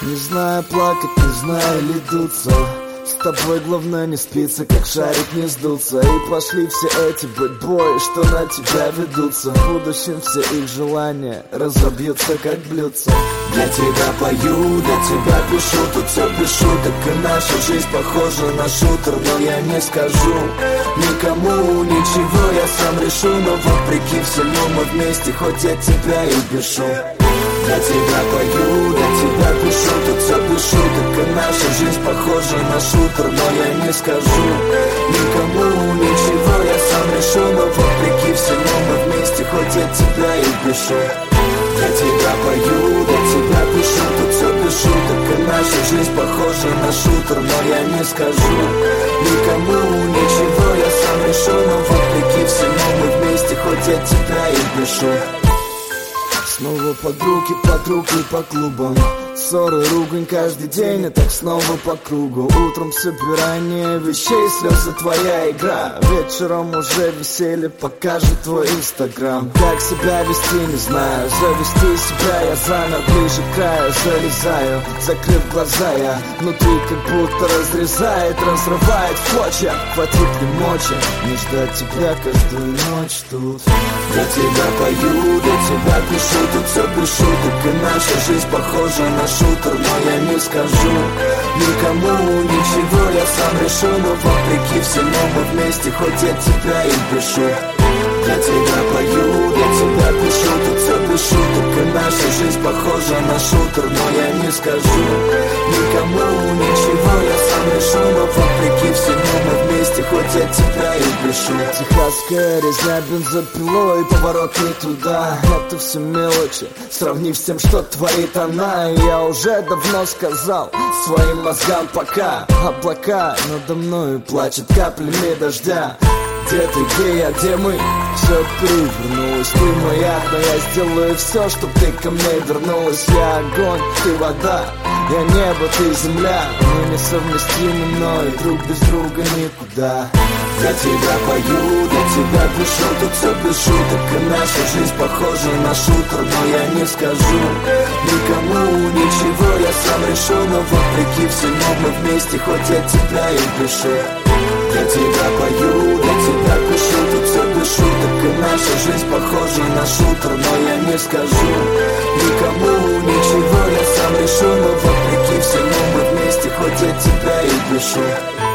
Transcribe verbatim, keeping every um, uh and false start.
Не знаю плакать, не знаю ли дуться. С тобой главное не спится, как шарик не сдуться. И пошли все эти бэтбои, что на тебя ведутся. В будущем все их желания разобьются, как блюдца. Для тебя пою, для тебя пишу, тут все без шуток. И наша жизнь похожа на шутер, но я не скажу никому ничего, я сам решу. Но вопреки всему мы вместе, хоть я тебя и бешу. Для тебя пою, для тебя пишу, тут все без шуток. И наша жизнь похожа на шутер, но я не скажу никому ничего, я сам решу. Но вопреки всему мы вместе, хоть я тебя и бешу. Для тебя пою, для тебя пишу, тут все без шуток. И наша жизнь похожа на шутер, но я не скажу никому ничего, я сам решу. Но вопреки всему мы вместе, хоть я тебя и бешу. Снова подруги, подруги по клубам. Ссоры, ругань каждый день, и так снова по кругу. Утром собирание вещей, слезы твоя игра. Вечером уже веселье покажет твой инстаграм. Как себя вести, не знаю, завести себя я заново. Ближе к краю залезаю, закрыв глаза я. Внутри как будто разрезает, разрывает в клочья. Хватит ли мочи, не ждать тебя каждую ночь тут. Для тебя пою, для тебя пишу, тут все без шуток. И наша жизнь похожа на шутер, но я не скажу никому ничего, я сам решу. Но вопреки всему мы вместе, хоть я тебя и бешу. Для тебя пою, для тебя пишу, тут все без шуток. И наша жизнь похожа на шутер, но я не скажу никому ничего, я сам решу. Но вопреки всему мы вместе, хоть я тебя и бешу. Техасская резня бензопилой, поворот не туда. Это все мелочи, сравнив с тем, что творит она. И я уже давно сказал своим мозгам пока. Облака надо мною плачут каплями дождя. Где ты, где я, где мы? Все перевернулось, ты моя, но я сделаю все, чтоб ты ко мне вернулась. Я огонь, ты вода, я небо, ты земля. Мы несовместимы, но и друг без друга никуда. Для тебя пою, для тебя пишу, тут все без шуток. И наша жизнь похожа на шутер, но я не скажу никому ничего, я сам решу. Но вопреки всему мы вместе, хоть я тебя и бешу. Для тебя пою, для тебя пишу, тут все без шуток. И наша жизнь похожа на шутер, но я не скажу никому ничего, я сам решу. Но вопреки всему мы вместе, хоть я тебя и бешу.